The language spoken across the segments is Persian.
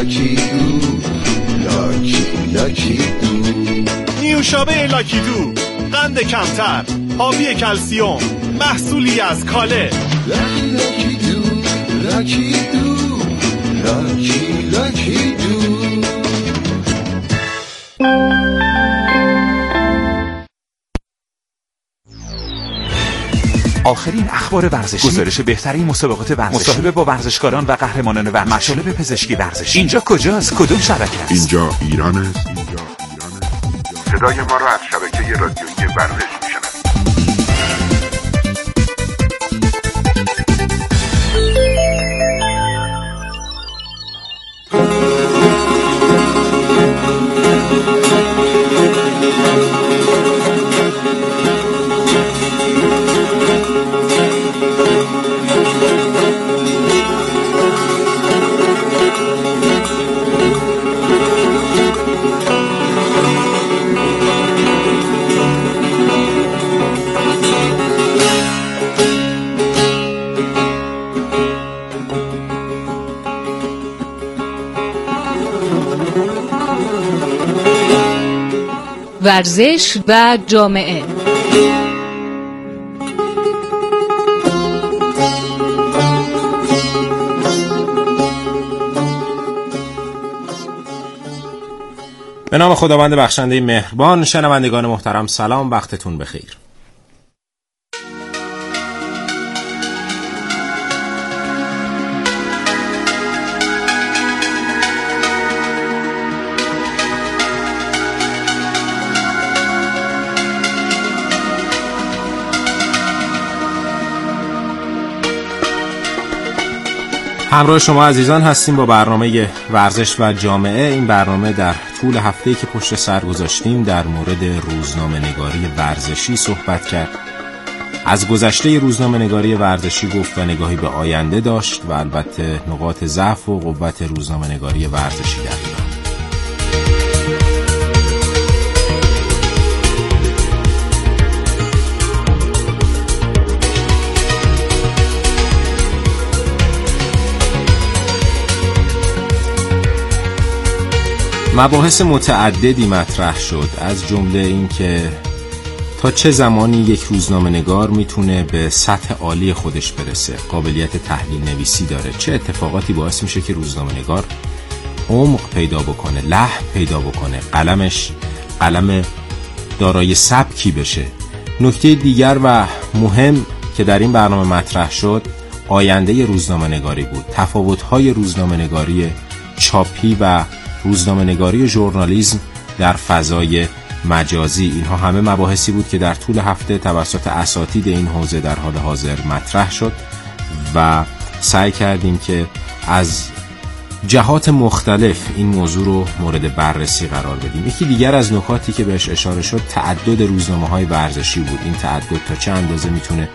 لاکی دو، لاکی دو. نیوشابه لاکی دو، قند کمتر، حاوی کلسیوم، محصولی از کاله. لاکی دو، لاکی دو، لاکی دو. آخرین اخبار ورزشی، گزارش بهترین مسابقات ورزشی، مصاحبه با ورزشکاران و قهرمانان ورزشی، مطالب پزشکی ورزشی. اینجا کجاست؟ کدوم شبکه است؟ اینجا ایران است. صدای ما را از شبکه رادیویی ورزش میشنوید. ورزش و جامعه. به نام خداوند بخشنده مهربان. شنوندگان محترم سلام، وقتتون بخیر. همراه شما عزیزان هستیم با برنامه ورزش و جامعه. این برنامه در طول هفته‌ای که پشت سر گذاشتیم در مورد روزنامه‌نگاری ورزشی صحبت کرد. از گذشته روزنامه‌نگاری ورزشی گفت و نگاهی به آینده داشت و البته نقاط ضعف و قوت روزنامه‌نگاری ورزشی در ایران. مباحث متعددی مطرح شد، از جمله این که تا چه زمانی یک روزنامه‌نگار میتونه به سطح عالی خودش برسه، قابلیت تحلیل نویسی داره، چه اتفاقاتی باعث میشه که روزنامه‌نگار عمق پیدا بکنه، لحن پیدا بکنه، قلمش قلم دارای سبکی بشه. نکته دیگر و مهم که در این برنامه مطرح شد آینده روزنامه‌نگاری بود، تفاوت‌های روزنامه‌نگاری چاپی و روزنامه‌نگاری ژورنالیسم در فضای مجازی. اینها همه مباحثی بود که در طول هفته توسط اساتید این حوزه در حال حاضر مطرح شد و سعی کردیم که از جهات مختلف این موضوع رو مورد بررسی قرار بدیم. یکی دیگر از نکاتی که بهش اشاره شد تعدد روزنامه‌های ورزشی بود. این تعدد تا چه اندازه میتونه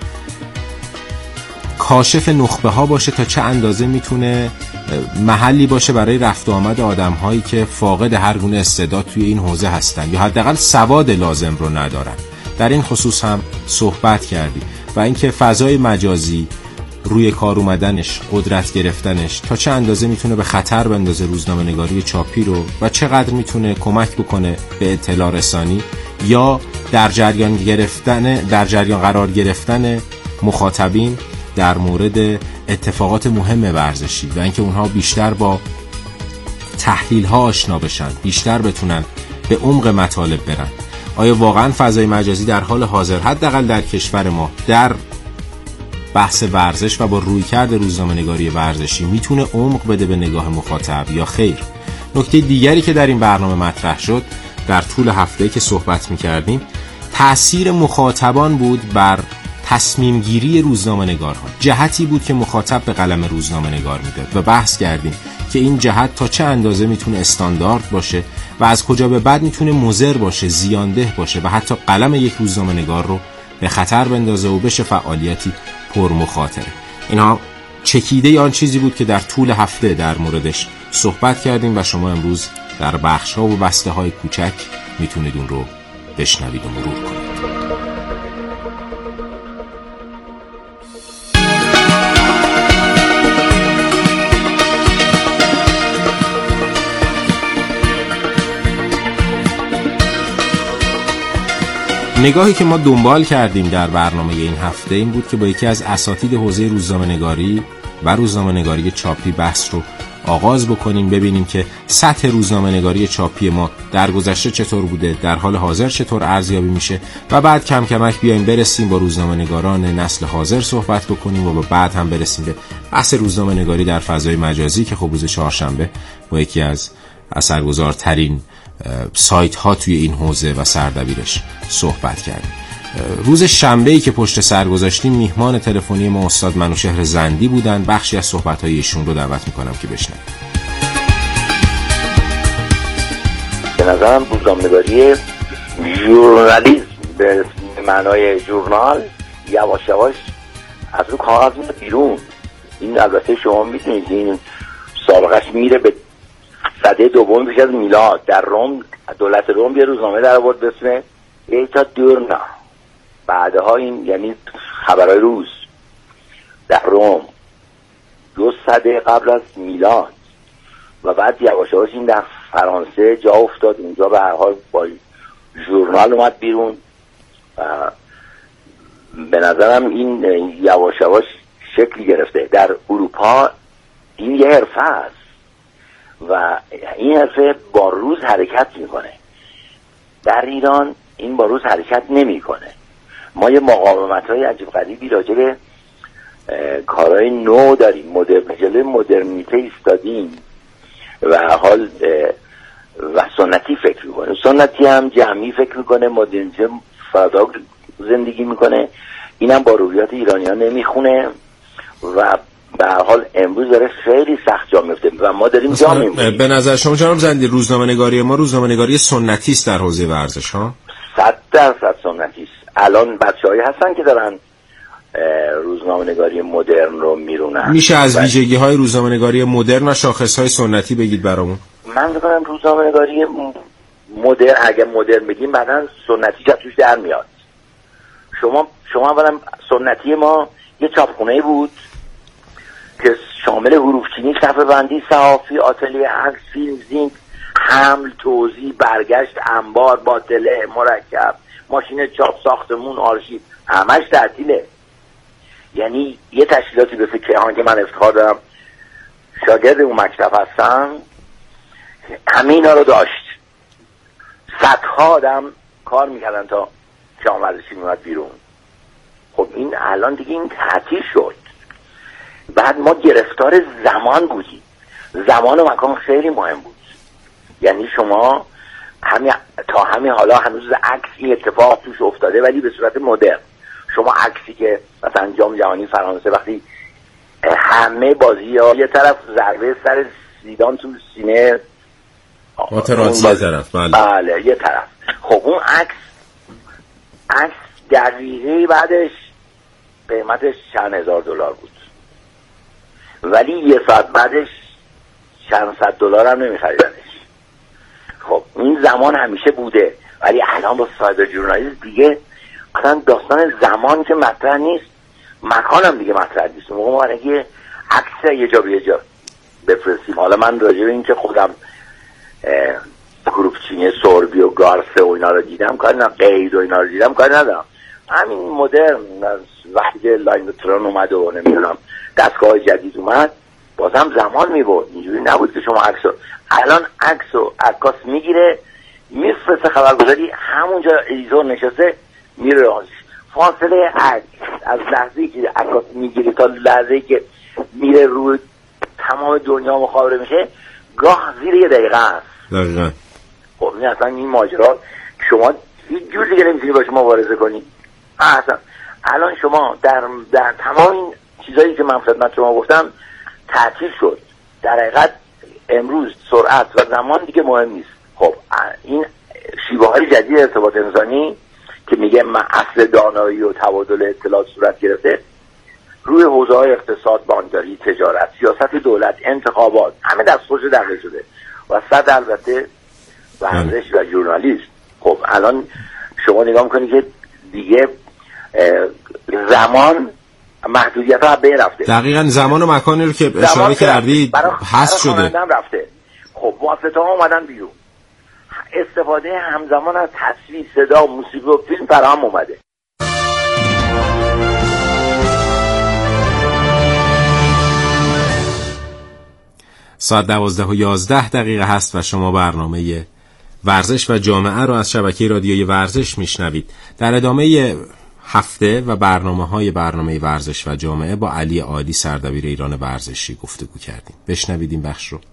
کاشف نخبه ها باشه، تا چه اندازه میتونه محلی باشه برای رفت و آمد آدم‌هایی که فاقد هر گونه استعداد توی این حوزه هستن یا حداقل سواد لازم رو ندارن. در این خصوص هم صحبت کردیم و اینکه فضای مجازی روی کار اومدنش، قدرت گرفتنش تا چه اندازه میتونه به خطر بندازه روزنامه‌نگاری چاپی رو و چقدر میتونه کمک بکنه به اطلاع رسانی یا در جریان قرار گرفتن مخاطبین در مورد اتفاقات مهم ورزشی و اینکه اونها بیشتر با تحلیل ها آشنا بشن، بیشتر بتونن به عمق مطالب برن. آیا واقعا فضای مجازی در حال حاضر حداقل در کشور ما در بحث ورزش و با رویکرد روزنامه‌نگاری ورزشی میتونه عمق بده به نگاه مخاطب یا خیر؟ نکته دیگری که در این برنامه مطرح شد در طول هفته‌ای که صحبت می‌کردیم تأثیر مخاطبان بود بر تصمیم گیری روزنامه‌نگارها. جهتی بود که مخاطب به قلم روزنامه‌نگار میداد و بحث کردیم که این جهت تا چه اندازه میتونه استاندارد باشه و از کجا به بعد میتونه مضر باشه، زیانده باشه و حتی قلم یک روزنامه‌نگار رو به خطر بندازه و بشه فعالیتی پرمخاطره. اینها چکیده آن چیزی بود که در طول هفته در موردش صحبت کردیم و شما امروز در بخش‌ها و بسته‌های کوچک میتونید اون رو بشنوید و مرور کنید. نگاهی که ما دنبال کردیم در برنامه این هفته این بود که با یکی از اساتید حوزه روزنامه‌نگاری و روزنامه‌نگاری چاپی بحث رو آغاز بکنیم، ببینیم که سطح روزنامه‌نگاری چاپی ما در گذشته چطور بوده، در حال حاضر چطور ارزیابی میشه و بعد کم کمک بیایم برسیم با روزنامه‌نگاران نسل حاضر صحبت بکنیم و بعد هم برسیم به بحث روزنامه‌نگاری در فضای مجازی که خب روز چهارشنبه با یکی از اثرگذارترین سایت ها توی این حوزه و سردبیرش صحبت کردیم. روز شنبه‌ای که پشت سر گذاشتیم میهمان تلفنی ما استاد منوشهر زندی بودن. بخشی از صحبت‌های ایشون رو دعوت می‌کنم که بشنوید. به نظرم روزنامه‌نگاری ژورنالیسم به معنای ژورنال یواش یواش از رو کاغذ میاد بیرون. این البته شما می‌دونید این سابقش میره به سده دوم پیش از میلاد. در روم دولت روم یه روزنامه در آورد به اسم ایتا دورنا. بعدها این یعنی خبرهای روز در روم 2 سده قبل از میلاد و بعد یواش یواش این در فرانسه جا افتاد. اونجا به هر حال با ژورنال اومد بیرون و به نظرم این یواش یواش شکلی گرفته. در اروپا این یه حرفه است و این حرفه با روز حرکت میکنه. در ایران این با روز حرکت نمیکنه. ما یه مقاومت‌های عجیب غریبی راجع به کارهای نو داریم. جلوی مدرنیته ایستادیم و حال و سنتی فکر میکنه. سنتی هم جمعی فکر میکنه، مدرنیته فردا زندگی میکنه. اینم با رویات ایرانی‌ها نمیخونه و به هر حال امروز داره خیلی سخت جا میفته و ما داریم جا میمونیم. به نظر شما جناب زندی روزنامه‌نگاری ما روزنامه‌نگاری سنتی است در حوزه ورزش ها؟ 100% سنتی است. الان بچه‌هایی هستن که دارن روزنامه‌نگاری مدرن رو میرونن. میشه از ویژگی‌های روزنامه‌نگاری مدرن و شاخص‌های سنتی بگید برامون؟ من فکر کنم روزنامه‌نگاری مدرن، اگه مدرن بگیم بعداً سنتی جا توش در میاد. شما اولا سنتی ما یه چاپخونه بود که شامل حروفچینی، صفحه بندی، صحافی، آتلیه عکس، فیلم، زینک، حمل، توزیع، برگشت، انبار، باطله، مرکب، ماشین چاپ، ساختمون، آرشیو، همش تعطیله. یعنی یه تشکیلاتی به فکر که من افتخار دارم شاگرد اون مکتب هستم همه اینا رو داشت. صدها آدم کار میکردن تا شام ورزشی میاد بیرون. خب این الان دیگه این تعطیل شد. بعد ما گرفتار زمان بودیم. زمان و مکان خیلی مهم بود. یعنی شما تا همین حالا هنوز عکس این اتفاق توش افتاده ولی به صورت مدرن. شما عکسی که مثلا جام جهانی فرانسه وقتی همه بازی‌ها یه طرف ضربه سر زیدان تو سینه ماتراتزی یه طرف، بله یه طرف. خب اون عکس دقیقه بعدش قیمتش چند هزار دلار بود ولی یه ساعت بعدش چند صد دلار هم نمیخریدنش. خب این زمان همیشه بوده ولی الان با سایبر ژورنالیسم دیگه اصلا داستان زمان که مطرح نیست، مکان هم دیگه مطرح نیست. موقع ما اگه عکس یه جا به یه جا بفرستیم، حالا من راجع به این که خودم کروپچینی سوربی و گارسه و اینا رو دیدم کاری ندارم، قید و اینا رو دیدم کاری ندارم. همین مدرن وقتی که لاینوترون اومد و نمیدونم دستگاه جدید اومد بازم زمان میبود. اینجوری نبود که شما الان عکس و عکاس میگیره میفرسته خبرگزاری، همونجا ادیتور نشسته میره رازش. فاصله عکس از لحظه‌ای که عکاس میگیره تا لحظه‌ای که میره روی تمام دنیا مخابره میشه گاه زیر یه دقیقه است. دقیقاً. خب این اصلا این ماجرا شما هیچ جور دیگه نمیتونی باش مبارزه کنی. اصلا الان شما در تمام این چیزایی که من خدمت شما گفتم تعطیل شد. در حقیقت امروز سرعت و زمان دیگه مهم نیست. خب این شیوه‌های جدید ارتباط انسانی که میگه من اصل دانایی و تبادل اطلاعات صورت گرفته روی حوزه‌های اقتصاد، بانکداری، تجارت، سیاست دولت، انتخابات همه دستخوش دقیق شده و صد البته ورزش و ژورنالیسم. خب الان شما نگاه می‌کنید که دیگه زمان محدودیت ها به رفته. دقیقاً زمان و مکانی رو که اشاره کردید حذف شده. رفته. خب واسطه ها اومدن بیرون. استفاده همزمان از تصویر، صدا، موسیقی و فیلم فراهم اومده. ساعت 12:11 هست و شما برنامه ورزش و جامعه رو از شبکه رادیوی ورزش میشنوید. در ادامه هفته و برنامه ورزش و جامعه با علی عادی سردبیر ایران ورزشی گفتگو کردیم. بشنوید این بخش رو.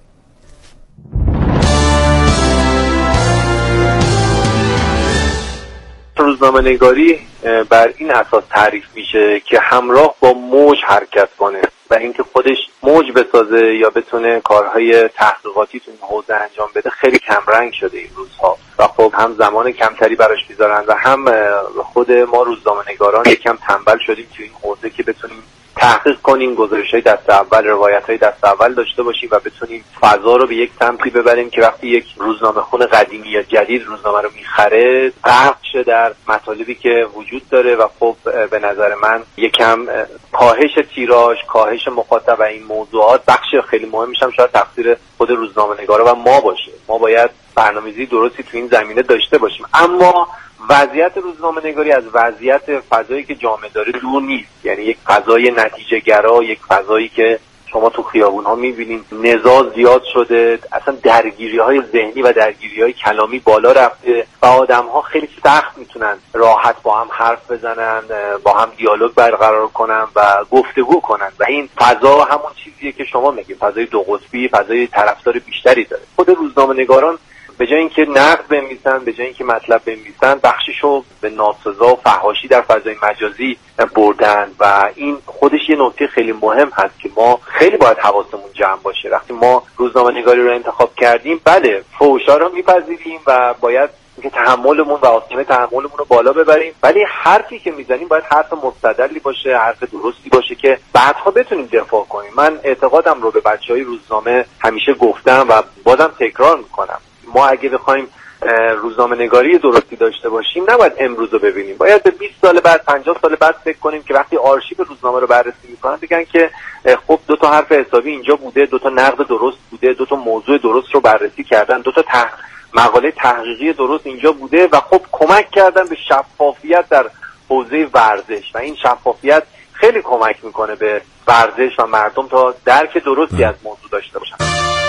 روزنامه‌نگاری بر این اساس تعریف میشه که همراه با موج حرکت کنه و اینکه خودش موج بسازه یا بتونه کارهای تحقیقاتی تو این حوزه انجام بده خیلی کمرنگ شده این روزها و خب هم زمان کمتری براش میذارن و هم خود ما روزنامه‌نگاران یکم تنبل شدیم تو این حوزه که بتونیم تحقیق کنیم، گزارش‌های دست اول، روایت‌های دست اول داشته باشیم و بتونیم فضا رو به یک سمتی ببریم که وقتی یک روزنامه‌خوان قدیمی یا جدید روزنامه رو می‌خره غرق شه در مطالبی که وجود داره و خب به نظر من یکم کاهش تیراژ، کاهش مخاطب و این موضوعات بخش خیلی مهمیش هم شاید تقصیر خود روزنامه‌نگارا و ما باشه. ما باید برنامه‌ریزی درستی تو این زمینه داشته باشیم، اما وضعیت روزنامه‌نگاری از وضعیت فضایی که جامعه داره دور نیست. یعنی یک فضای نتیجه گرا، یک فضایی که شما تو خیابون‌ها می‌بینید نزاع زیاد شده، اصلا درگیری‌های ذهنی و درگیری‌های کلامی بالا رفته و آدم‌ها خیلی سخت میتونن راحت با هم حرف بزنن، با هم دیالوگ برقرار کنن و گفتگو کنن و این فضا همون چیزیه که شما میگید، فضای دو قطبی، فضای طرفدار بیشتری داره. خود روزنامه‌نگاران به جای اینکه نقد بنویسن، به جای اینکه مطلب بنویسن، بخششو به ناسزا و فحاشی در فضای مجازی بردن و این خودش یه نکته خیلی مهم هست که ما خیلی باید حواسمون جمع باشه. وقتی ما روزنامه‌نگاری رو انتخاب کردیم، بله فحشا رو میپذیریم و باید اینکه تحملمون و آستانه تحملمون رو بالا ببریم، ولی حرفی که میزنیم باید حرف مستدلی باشه، حرف درستی باشه که بعدها بتونیم دفاع کنیم. من اعتقادم رو به بچهای روزنامه همیشه گفتم و بازم تکرار میکنم، ما اگه بخوایم روزنامه‌نگاری درستی داشته باشیم نباید امروز رو ببینیم، باید به 20 سال بعد، 50 سال بعد فکر کنیم که وقتی آرشیو روزنامه رو بررسی میکنن بگن که خب 2 تا حرف حسابی اینجا بوده، 2 تا نقد درست بوده، 2 تا موضوع درست رو بررسی کردن، 2 تا مقاله تحقیقی درست اینجا بوده و خب کمک کردن به شفافیت در حوزه ورزش و این شفافیت خیلی کمک میکنه به ورزش و مردم تا درک درستی از موضوع داشته باشن.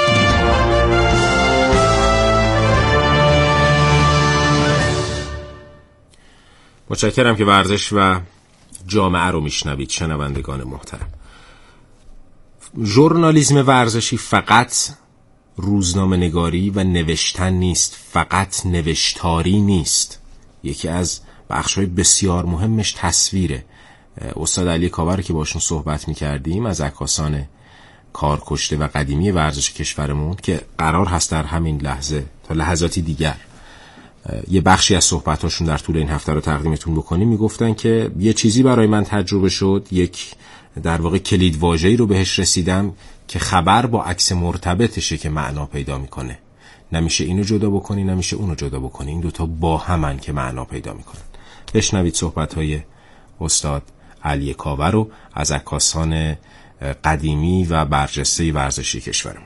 متشکرم که ورزش و جامعه رو میشنوید شنوندگان محترم. ژورنالیسم ورزشی فقط روزنامه نگاری و نوشتن نیست، فقط نوشتاری نیست. یکی از بخش‌های بسیار مهمش تصویره. استاد علی کاور که باشون صحبت می‌کردیم از عکاسان کارکشته و قدیمی ورزش کشورمون که قرار هست در همین لحظه تا لحظاتی دیگر یه بخشی از صحبتاشون در طول این هفته رو تقدیمتون بکنیم، میگفتن که یه چیزی برای من تجربه شد، یک در واقع کلید واژه‌ای رو بهش رسیدم که خبر با عکس مرتبطشه که معنا پیدا میکنه. نمیشه اینو جدا بکنی، نمیشه اونو جدا بکنی، این دوتا با همن که معنا پیدا میکنن. بشنوید صحبت‌های استاد علی کاور رو از عکاسان قدیمی و برجسته ورزشی کشورمون.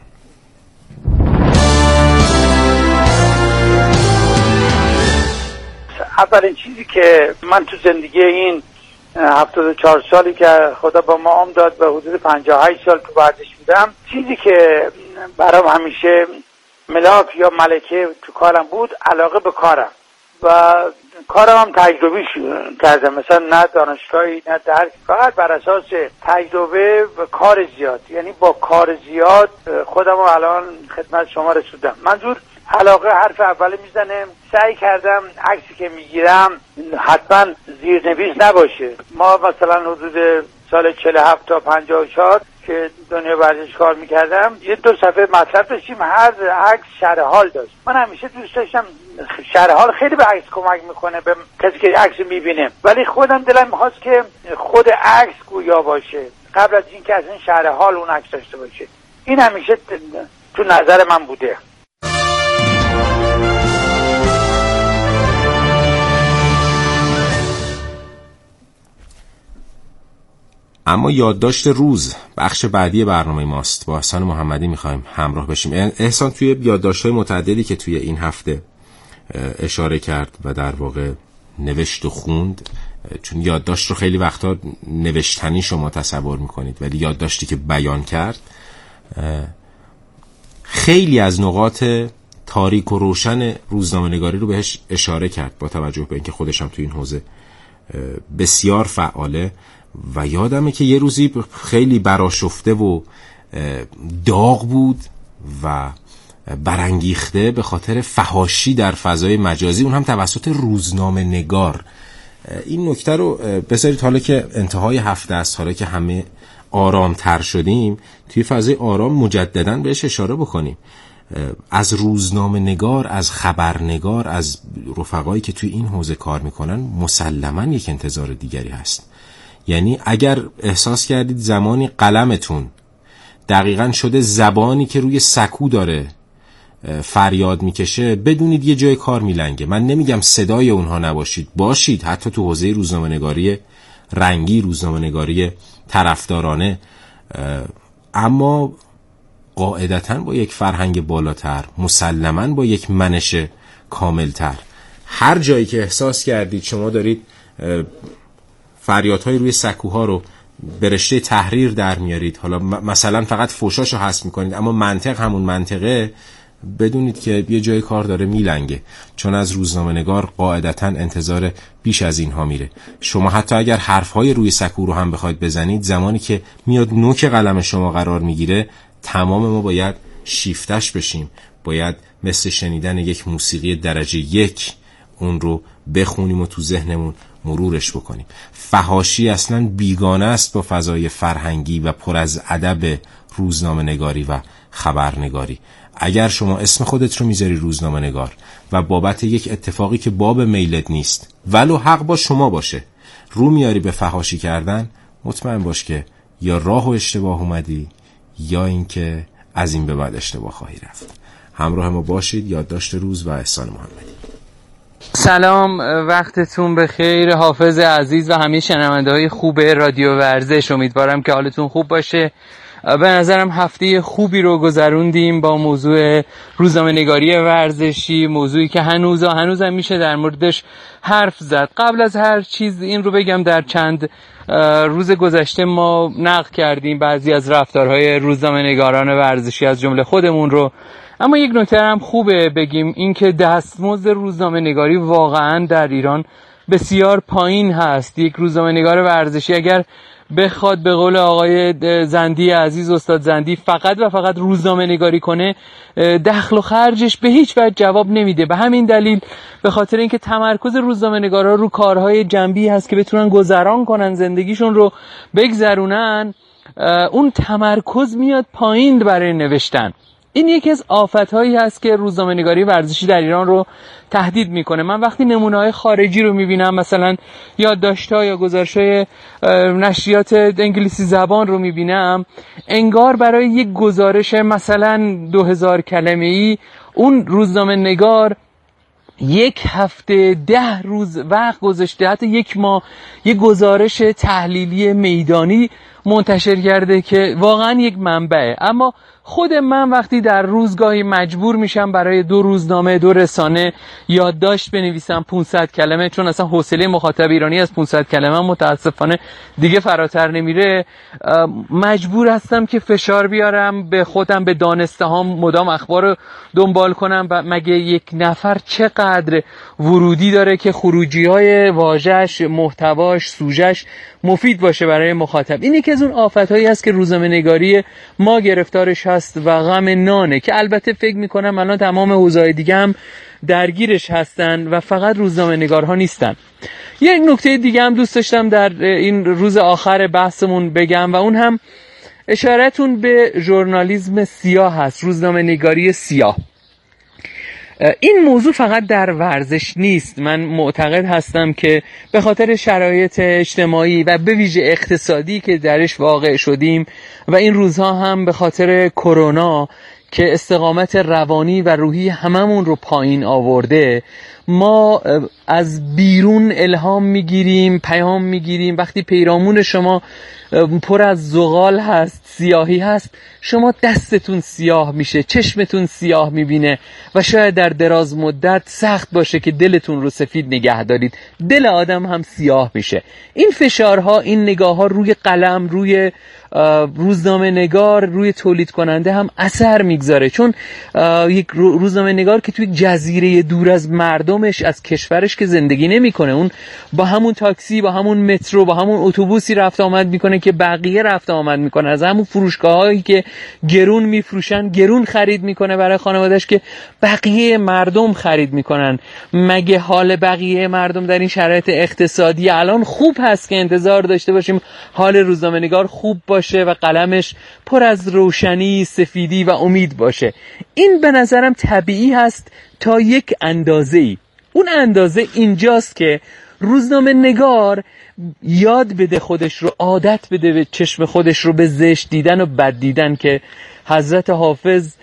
اولین چیزی که من تو زندگی این 74 سالی که خدا با ما عمر داد و حدود 58 سال تو ورزش بودم، چیزی که برام همیشه ملاک یا ملکه تو کارم بود علاقه به کارم و کارم هم تجربی کردم، مثلا نه دانشگاهی نه درس، فقط بر اساس تجربه و کار زیاد. یعنی با کار زیاد خودم رو الان خدمت شما رسوندم. منظور علاقه حرف اوله میزنه. سعی کردم عکسی که میگیرم حتما زیرنویس نباشه. ما مثلا حدود سال 47 تا 54 که دنیا ورزش کار میکردم یه 2 صفحه مطلب داشتیم، هر عکس شرح حال داشت. من همیشه دوست داشتم، شرح حال خیلی به عکس کمک میکنه به کسی که عکس میبینه، ولی خودم دلم میخواست که خود عکس گویا باشه قبل از اینکه از این شرح حال اون عکس داشته باشه. این همیشه تو نظر من بوده. اما یادداشت روز بخش بعدی برنامه ماست. با احسان محمدی میخوایم همراه بشیم. احسان توی یادداشت‌های متعددی که توی این هفته اشاره کرد و در واقع نوشت و خوند، چون یادداشت رو خیلی وقتا نوشتنی شما تصور میکنید ولی یادداشتی که بیان کرد خیلی از نقاط تاریک و روشن روزنامه‌نگاری رو بهش اشاره کرد، با توجه به اینکه خودش هم تو این حوزه بسیار فعاله. و یادمه که یه روزی خیلی برآشفته و داغ بود و برانگیخته به خاطر فحاشی در فضای مجازی، اون هم توسط روزنامه‌نگار. این نکته رو بذارید حالا که انتهای هفته است، حالا که همه آرامتر شدیم، توی فضای آرام مجدداً بهش اشاره بکنیم. از روزنامه‌نگار، از خبرنگار، از رفقایی که توی این حوزه کار میکنن مسلماً یک انتظار دیگری هست. یعنی اگر احساس کردید زمانی قلمتون دقیقاً شده زبانی که روی سکو داره فریاد میکشه، بدونید یه جای کار میلنگه. من نمیگم صدای اونها نباشید، باشید، حتی تو حوزه روزنامه‌نگاری رنگی، روزنامه‌نگاری طرفدارانه، اما قاعدتاً با یک فرهنگ بالاتر، مسلماً با یک منش کاملتر. هر جایی که احساس کردید شما دارید فریادهای روی سکوها رو به رشته تحریر در میارید، حالا مثلا فقط فوشاشو حذف میکنید اما منطق همون منطقه، بدونید که یه جای کار داره میلنگه، چون از روزنامه‌نگار قاعدتاً انتظار بیش از اینها میره. شما حتی اگر حرفهای روی سکو رو هم بخواید بزنید، زمانی که میاد نوک قلم شما قرار میگیره، تمام ما باید شیفتش بشیم، باید مثل شنیدن یک موسیقی درجه 1 اون رو بخونیم و تو ذهنمون مرورش بکنیم. فحاشی اصلا بیگانه است با فضای فرهنگی و پر از ادب روزنامه‌نگاری و خبرنگاری. اگر شما اسم خودت رو میذاری روزنامه‌نگار و بابت یک اتفاقی که باب میلت نیست ولو حق با شما باشه رو میاری به فحاشی کردن، مطمئن باش که یا راه و اشتباه اومدی یا اینکه از این به بعد اشتباه خواهی رفت. همراه ما باشید. یادداشت روز و احسان محمدی. سلام، وقتتون بخیر. حافظ عزیز و همه شنونده‌های خوب رادیو ورزش، امیدوارم که حالتون خوب باشه. به نظرم هفته خوبی رو گذروندیم با موضوع روزنامه‌نگاری ورزشی، موضوعی که هنوز میشه در موردش حرف زد. قبل از هر چیز این رو بگم، در چند روز گذشته ما نقد کردیم بعضی از رفتارهای روزنامه‌نگاران ورزشی از جمله خودمون رو، اما یک نکته هم خوبه بگیم، این که دستمزد روزنامه‌نگاری واقعا در ایران بسیار پایین هست. یک روزنامه‌نگار ورزشی اگر بخواد به قول آقای زندی عزیز، استاد زندی، فقط و فقط روزنامه‌نگاری کنه، دخل و خرجش به هیچ وجه جواب نمیده. به همین دلیل، به خاطر اینکه تمرکز روزنامه‌نگارا رو کارهای جنبی هست که بتونن گذران کنن، زندگیشون رو بگذرونن، اون تمرکز میاد پایین برای نوشتن. این یکی از آفت‌هایی هست که روزنامه‌نگاری ورزشی در ایران رو تهدید میکنه. من وقتی نمونه‌های خارجی رو میبینم، مثلا یادداشت‌ها یا گزارش‌های نشریات انگلیسی زبان رو میبینم، انگار برای یک گزارش مثلا 2000 کلمه‌ای اون روزنامه‌نگار یک هفته 10 روز وقت گذاشته، حتی یک ماه، یک گزارش تحلیلی میدانی منتشر کرده که واقعا یک منبعه. اما خود من وقتی در روزگاهی مجبور میشم برای 2 روزنامه 2 رسانه یادداشت بنویسم 500 کلمه، چون اصلا حوصله مخاطب ایرانی از 500 کلمه متاسفانه دیگه فراتر نمیره، مجبور هستم که فشار بیارم به خودم، به دانسته هام مدام اخبار رو دنبال کنم و مگه یک نفر چقدر ورودی داره که خروجی های واژه‌اش، محتواش، سوژه‌اش مفید باشه برای مخاطب. این یکی از اون آفت‌هایی است که روزنامه‌نگاری ما گرفتارش هست و غم نانه، که البته فکر می‌کنم الان تمام حوزه‌های دیگه هم درگیرش هستن و فقط روزنامه‌نگارها نیستن. یه نکته دیگه هم دوست داشتم در این روز آخر بحثمون بگم و اون هم اشارتون به ژورنالیسم سیاه هست، روزنامه‌نگاری سیاه. این موضوع فقط در ورزش نیست. من معتقد هستم که به خاطر شرایط اجتماعی و به ویژه اقتصادی که درش واقع شدیم و این روزها هم به خاطر کرونا که استقامت روانی و روحی هممون رو پایین آورده، ما از بیرون الهام میگیریم، پیام میگیریم. وقتی پیرامون شما پر از زغال هست، سیاهی هست، شما دستتون سیاه میشه، چشمتون سیاه میبینه و شاید در دراز مدت سخت باشه که دلتون رو سفید نگه دارید. دل آدم هم سیاه میشه. این فشارها، این نگاه‌ها روی قلم، روی روزنامه نگار، روی تولید کننده هم اثر میگذاره. چون یک روزنامه نگار که توی جزیره دور از مردمش، از کشورش که زندگی نمیکنه، اون با همون تاکسی، با همون مترو، با همون اتوبوسی رفت آمد میکنه که بقیه رفت آمد میکنه، از همون فروشگاهایی که گرون میفروشن گرون خرید میکنه برای خانواده‌اش که بقیه مردم خرید میکنن. مگه حال بقیه مردم در این شرایط اقتصادی الان خوب هست که انتظار داشته باشیم حال روزنامه نگار خوب باشه و قلمش پر از روشنی، سفیدی و امید باشه؟ این به نظرم طبیعی هست تا یک اندازه‌ای. اون اندازه اینجاست که روزنامه نگار یاد بده خودش رو، عادت بده به چشم خودش رو به زشت دیدن و بد دیدن که حضرت حافظ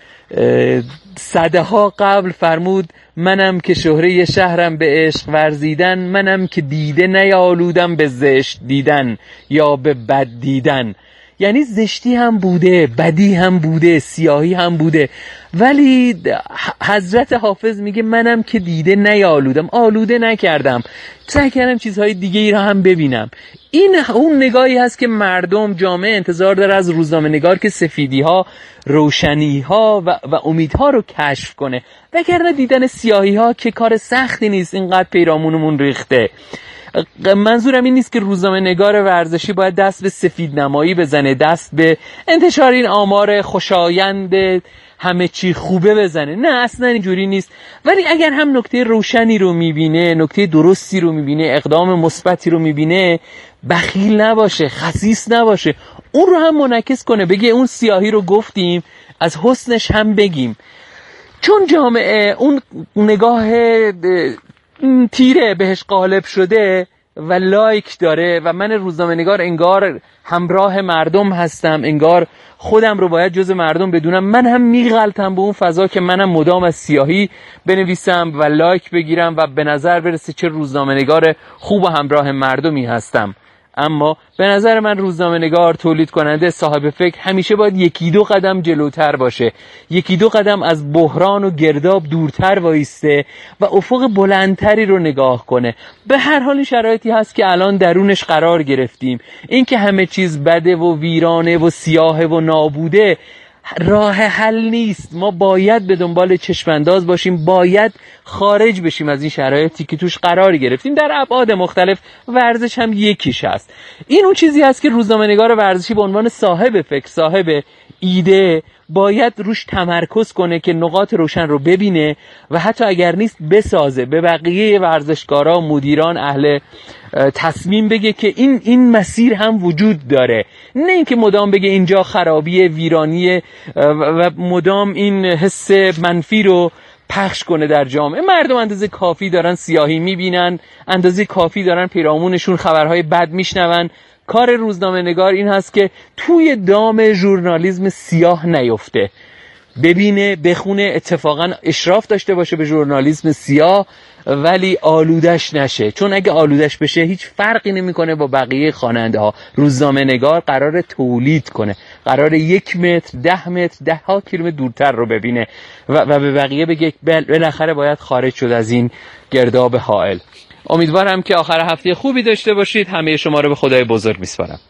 صدها قبل فرمود منم که شهره شهرم به عشق ورزیدن، منم که دیده نیالودم به زشت دیدن یا به بد دیدن. یعنی زشتی هم بوده، بدی هم بوده، سیاهی هم بوده، ولی حضرت حافظ میگه منم که دیده نیالودم، آلوده نکردم، سعی کردم چیزهای دیگه ای را هم ببینم. این اون نگاهی هست که مردم، جامعه انتظار داره از روزنامه نگار که سفیدی ها، روشنی ها و امیدها رو کشف کنه. وگرنه دیدن سیاهی ها که کار سختی نیست، اینقدر پیرامونمون ریخته. منظورم این نیست که روزنامه نگار ورزشی باید دست به سفید نمایی بزنه، دست به انتشار این آمار خوشایند همه چی خوبه بزنه، نه اصلا اینجوری نیست. ولی اگر هم نکته روشنی رو میبینه، نکته درستی رو میبینه، اقدام مثبتی رو میبینه، بخیل نباشه، خسیس نباشه، اون رو هم منعکس کنه، بگه اون سیاهی رو گفتیم، از حسنش هم بگیم. چون جامعه اون نگاه تیره بهش غالب شده و لایک داره و من روزنامه نگار انگار همراه مردم هستم، انگار خودم رو باید جز مردم بدونم، من هم میغلطم به اون فضا که منم مدام از سیاهی بنویسم و لایک بگیرم و به نظر برسه چه روزنامه نگار خوب و همراه مردمی هستم. اما به نظر من روزنامه نگار، تولید کننده، صاحب فکر همیشه باید یکی دو قدم جلوتر باشه، یکی دو قدم از بحران و گرداب دورتر وایسته و افق بلندتری رو نگاه کنه. به هر حال شرایطی هست که الان درونش قرار گرفتیم. این که همه چیز بده و ویرانه و سیاه و نابوده راه حل نیست. ما باید به دنبال چشمانداز باشیم، باید خارج بشیم از این شرایطی که توش قرار گرفتیم در ابعاد مختلف. ورزش هم یکیش هست. این اون چیزی هست که روزنامه نگار ورزشی به عنوان صاحب فکر، صاحب ایده باید روش تمرکز کنه که نقاط روشن رو ببینه و حتی اگر نیست بسازه، به بقیه ورزشکارا، مدیران، اهل تصمیم بگه که این مسیر هم وجود داره، نه اینکه مدام بگه اینجا خرابیه، ویرانیه و مدام این حس منفی رو پخش کنه در جامعه. مردم اندازه کافی دارن سیاهی میبینن، اندازه کافی دارن پیرامونشون خبرهای بد میشنون. کار روزنامه نگار این هست که توی دام ژورنالیسم سیاه نیفته، ببینه، بخونه، اتفاقا اشراف داشته باشه به ژورنالیسم سیاه ولی آلودش نشه. چون اگه آلودش بشه هیچ فرقی نمیکنه با بقیه خواننده ها. روزنامه نگار قراره تولید کنه، قراره 1 متر، 10 متر، 10 ها کیلومتر دورتر رو ببینه و به بقیه بگه بالاخره باید خارج شد از این گرداب حائل. امیدوارم که آخر هفته خوبی داشته باشید. همه شما رو به خدای بزرگ میسپارم.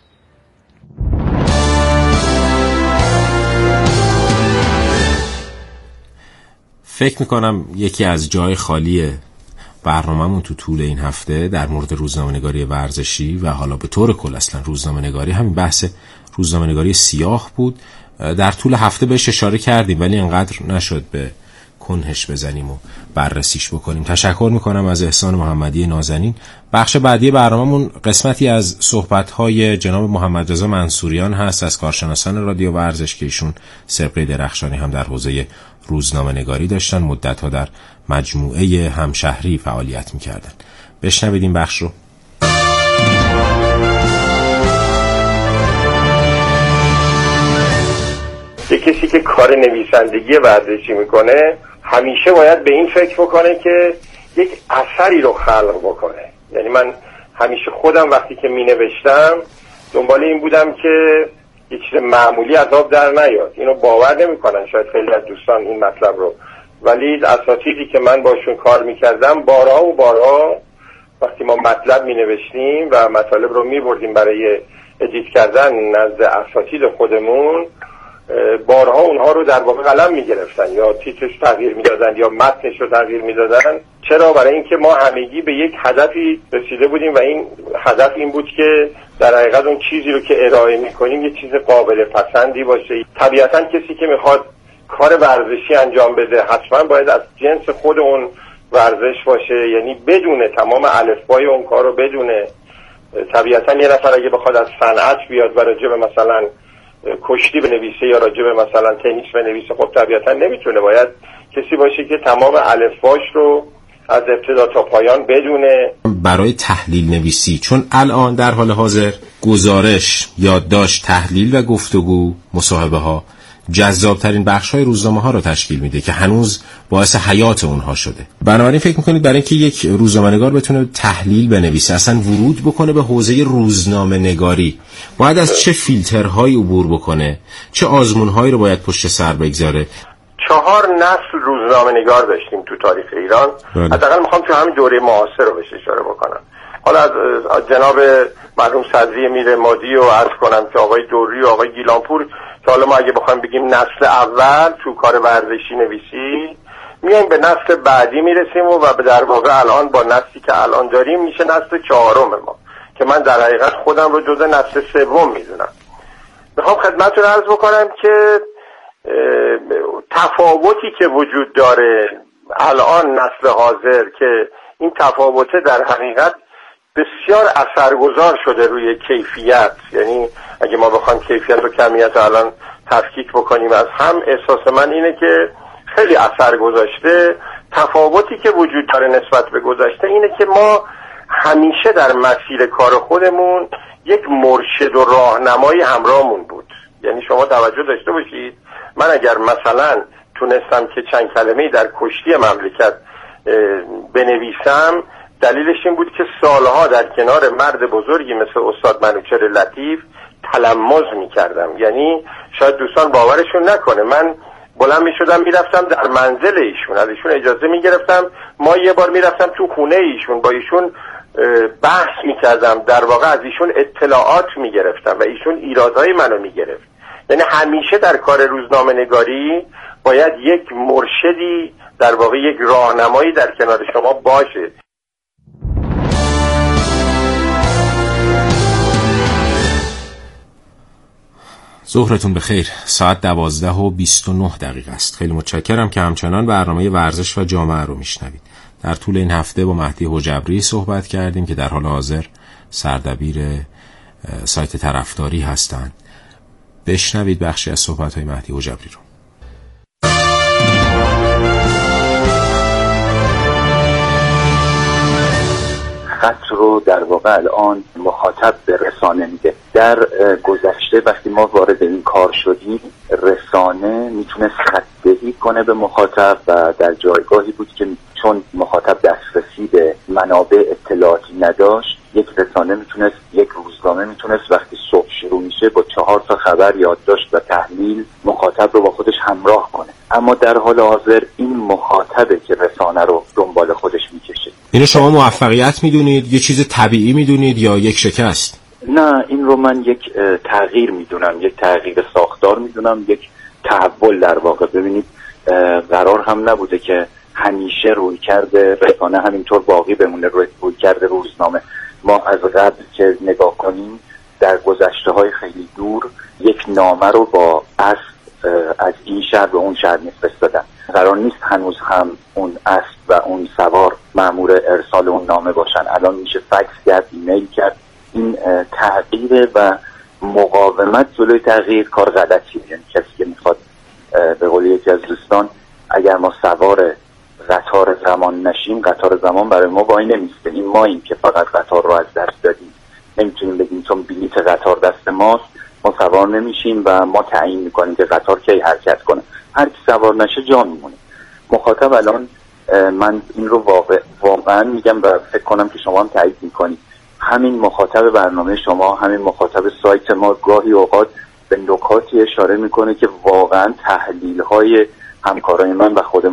فکر میکنم یکی از جای خالی برنامه‌مون تو طول این هفته در مورد روزنامه‌نگاری ورزشی و حالا به طور کل اصلا روزنامه‌نگاری همین بحث روزنامه‌نگاری سیاه بود. در طول هفته بهش اشاره کردیم ولی انقدر نشد به کنهش بزنیم و بررسیش بکنیم. تشکر میکنم از احسان محمدی نازنین. بخش بعدی برنامه‌مون قسمتی از صحبت‌های جناب محمد رضا منصوریان هست از کارشناسان رادیو ورزش که ایشون سابقه درخشانی هم در حوزه روزنامه‌نگاری داشتن، مدت‌ها در مجموعه همشهری فعالیت می‌کردن. بشنوید این بخش رو. یک کسی که کار نویسندگی ورزشی میکنه همیشه باید به این فکر بکنه که یک اثری رو خلق بکنه. یعنی من همیشه خودم وقتی که می نوشتم دنبال این بودم که یک چیز معمولی از آب در نیاد. اینو باور نمیکنن شاید خیلی از دوستان این مطلب رو، ولی اساتیدی که من باشون کار میکردم بارها و بارها وقتی ما مطلب می نوشتیم و مطالب رو می بردیم برای ادیت کردن نزد اساتید خودمون، بارها اونها رو در واقع قلم می گرفتن یا تیترش تغییر می دادن یا متنش رو تغییر می دادن. چرا؟ برای اینکه ما همگی به یک هدفی رسیده بودیم و این هدف این بود که در حقیقت اون چیزی رو که ارائه می کنیم یک چیز قابل پسندی باشه. طبیعتا کسی که میخواد کار ورزشی انجام بده حتما باید از جنس خود اون ورزش باشه، یعنی بدونه تمام الفبای اون کار رو بدونه. طبیعتا یه نفر اگه بخواد از صنعت بیاد و راجع به مثلا کشتی بنویسه یا راجع به مثلا تنیس بنویسه، خب طبیعتا نمیتونه. باید کسی باشه که تمام الفباش رو از ابتدا تا پایان بدونه. برای تحلیل نویسی، چون الان در حال حاضر گزارش، یادداشت، تحلیل و گفتگو، مصاحبه ها جذابترین بخش‌های روزنامه‌ها رو تشکیل میده که هنوز باعث حیات اونها شده. بنابراین فکر می‌کنید برای اینکه یک روزنامه‌نگار بتونه تحلیل بنویسه، اصلا ورود بکنه به حوزه روزنامه‌نگاری، باید از چه فیلترهایی عبور بکنه؟ چه آزمون‌هایی رو باید پشت سر بگذاره؟ 4 نسل روزنامه‌نگار داشتیم تو تاریخ ایران. حداقل می‌خوام تو همین دوره معاصر رو بهش اشاره بکنم. حالا از جناب مرحوم صدری میرمادی و عرض کنم که آقای دوری و آقای گیلانپور، که حالا ما اگه بخوایم بگیم نسل اول تو کار ورزشی نویسی، میایم به نسل بعدی میرسیم و در واقع الان با نسلی که الان داریم میشه نسل 4 ما، که من در حقیقت خودم رو جزء نسل 3 میدونم. میخوام خدمتتون عرض بکنم که تفاوتی که وجود داره الان نسل حاضر، که این تفاوته در حقیقت بسیار اثرگذار شده روی کیفیت. یعنی اگه ما بخوایم کیفیت و کمیت الان تفکیک بکنیم از هم، احساس من اینه که خیلی اثر گذاشته. تفاوتی که وجود داره نسبت به گذشته اینه که ما همیشه در مسیر کار خودمون یک مرشد و راهنمای همراهمون بود. یعنی شما توجه داشته باشید، من اگر مثلا تونستم که چند کلمه‌ای در کشتی مملکت بنویسم، دلیلش این بود که سالها در کنار مرد بزرگی مثل استاد منوچهر لطیف تلمذ می‌کردم. یعنی شاید دوستان باورشون نکنه، من بلند می‌شدم میرفتم در منزل ایشون، از ایشون اجازه می‌گرفتم. ما یه بار میرفتم تو خونه ایشون، با ایشون بحث می‌کردم، در واقع از ایشون اطلاعات می‌گرفتم و ایشون ایرادهای منو می‌گرفت. یعنی همیشه در کار روزنامه‌نگاری باید یک مرشدی، در واقع یک راهنمایی در کنار شما باشه. ظهرتون بخیر. ساعت 12:29 است. خیلی متشکرم که همچنان برنامه ورزش و جامعه رو میشنوید. در طول این هفته با مهدی حجبری صحبت کردیم که در حال حاضر سردبیر سایت طرفداری هستند. بشنوید بخشی از صحبت‌های مهدی حجبری رو. خط رو در واقع الان مخاطب به رسانه میده. در گذشته وقتی ما وارد این کار شدیم، رسانه میتونست خط‌دهی کنه به مخاطب و در جایگاهی بود که چون مخاطب دسترسی به منابع اطلاعاتی نداشت، یک رسانه میتونست، یک روزنامه میتونست وقتی صبح شروع میشه با 4 تا خبر، یادداشت و تحلیل مخاطب رو با خودش همراه کنه. اما در حال حاضر این مخاطبه که رسانه رو دنبال خودش میکشه. اینو شما موفقیت میدونید، یه چیز طبیعی میدونید یا یک شکست؟ نه، این رو من یک تغییر میدونم، یک تغییر ساختار میدونم، یک تحول در واقع. ببینید قرار هم نبوده که همیشه روی کرده رسانه همینطور باقی بمونه، روی کرده روزنامه. ما از قبل که نگاه کنیم در گذشته های خیلی دور یک نامه رو با اسب از این شهر به اون شهر میفرستادن. قرار نیست هنوز هم اون اسب و اون سوار مأمور ارسال اون نامه باشن. الان میشه فکس کرد، ایمیل کرد. این تغییر و مقاومت جلوی تغییر کار غلطیه. یعنی کسی که میخواد به قول یکی از دوستان، اگر ما سوار قطار زمان نشیم، قطار زمان برای ما وای نمیسته. این ماییم که فقط قطار رو از دست دادیم. نمیتونیم بگیم چون بلیت قطار دست ماست ما سوار نمیشیم و ما تعیین میکنیم که قطار کی حرکت کنه. هر کی سوار نشه جا میمونه. مخاطب الان من این رو واقعا میگم و فکر کنم که شما هم تایید میکنید، همین مخاطب برنامه شما، همین مخاطب سایت ما گاهی اوقات به نکاتی اشاره میکنه که واقعا تحلیل های همکارای من و خود